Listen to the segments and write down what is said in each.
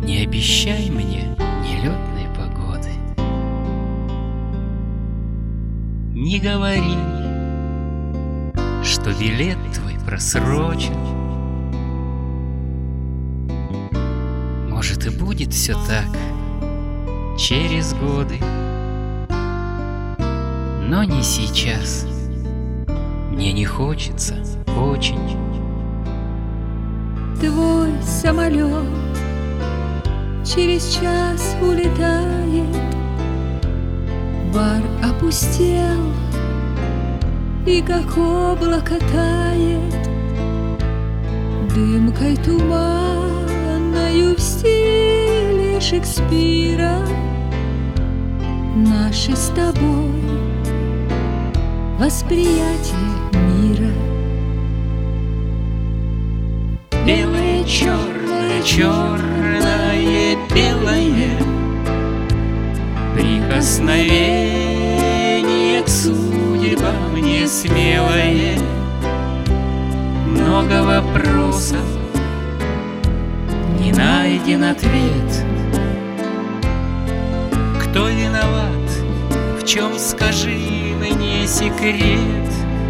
Не обещай мне нелетной погоды. Не говори, что билет твой просрочен. Может, и будет все так через годы, но не сейчас. Мне не хочется очень. Твой самолет через час улетает, бар опустел и как облако тает, дымкой туманною в стиле Шекспира наше с тобой восприятие мира. Белое, черное, черное, белое, прикосновение к судьбам не смелое. Много вопросов, не найден ответ. Кто виноват, в чем, скажи мне, секрет?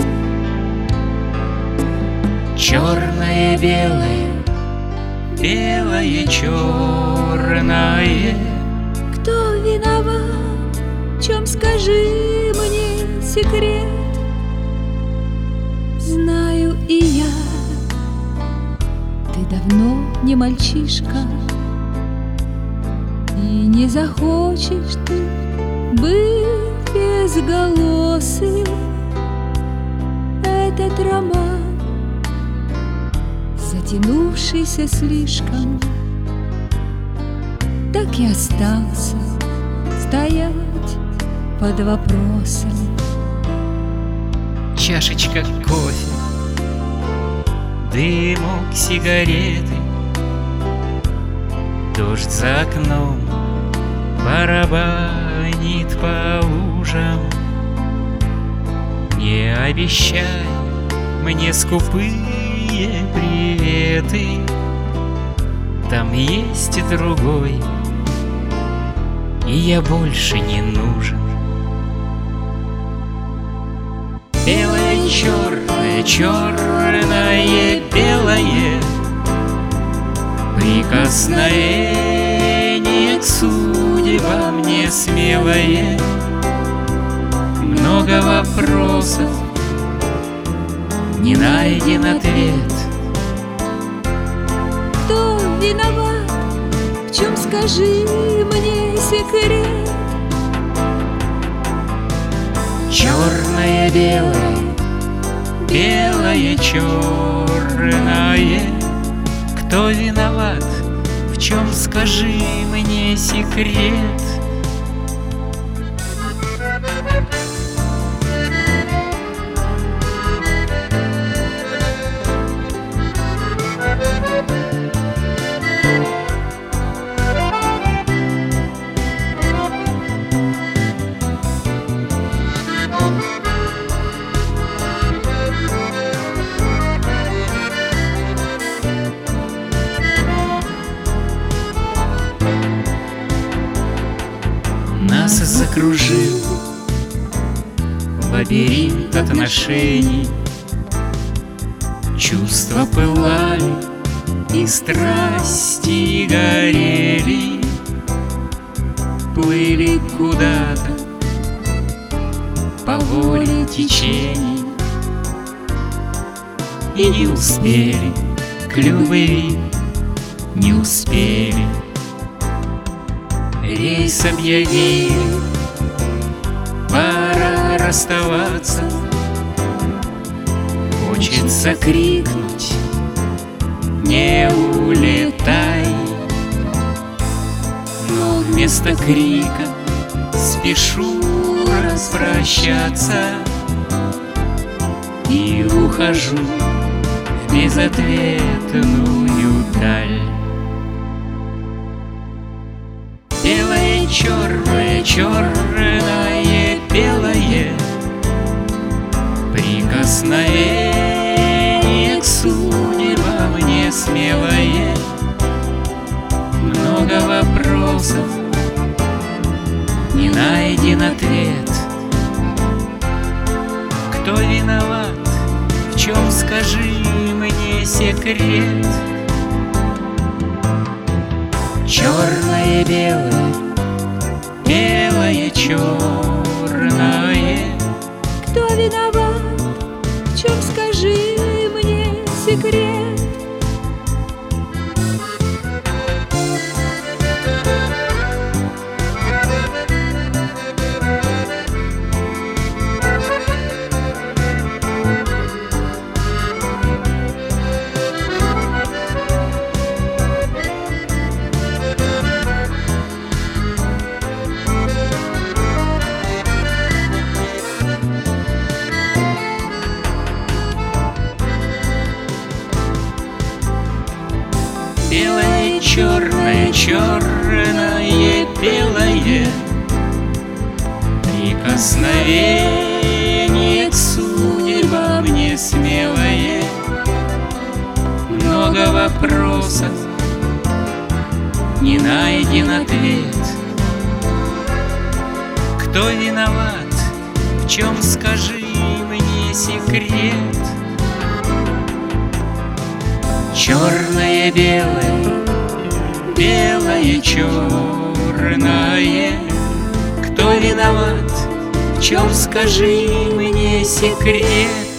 Черное, белое, белое, черное. Кто виноват, в чем, скажи мне, секрет? Знаю и я, ты давно не мальчишка, и не захочешь ты быть безголосым. Этот роман, затянувшийся слишком, так и остался стоять под вопросом. Чашечка кофе, дымок сигареты, дождь за окном барабанит по лужам. Не обещай мне скупые приветы, там есть и другой, и я больше не нужен. Белое, черное, черное, белое, прикосновение к судьбам не смелое. Много вопросов, не найден ответ. Кто виноват, в чем, скажи мне, секрет? Черное, белое, белое, черное. Кто виноват, в чем, скажи мне, секрет? Нас закружил лабиринт отношений. Чувства пылали и страсти горели, плыли куда-то по воле течений, и не успели к любви, не успели. Рейс объявили, пора расставаться. Хочется крикнуть: не улетай. Но вместо крика спешу распрощаться и ухожу в безответную даль. Белое, черное, черное, белое, прикосновение к судьбам не смелое. Много много вопросов, не найден ответ. Кто виноват, в чем, скажи мне, секрет? Черное, белое, белое, черное. Кто виноват, в чем, скажи мне, секрет? Белое, черное, черное, белое, прикосновение к судьбам не смелое. Много вопросов, не найден ответ. Кто виноват, в чем, скажи мне, секрет? Черное, белое, белое, черное. Кто виноват, в чем, скажи мне, секрет?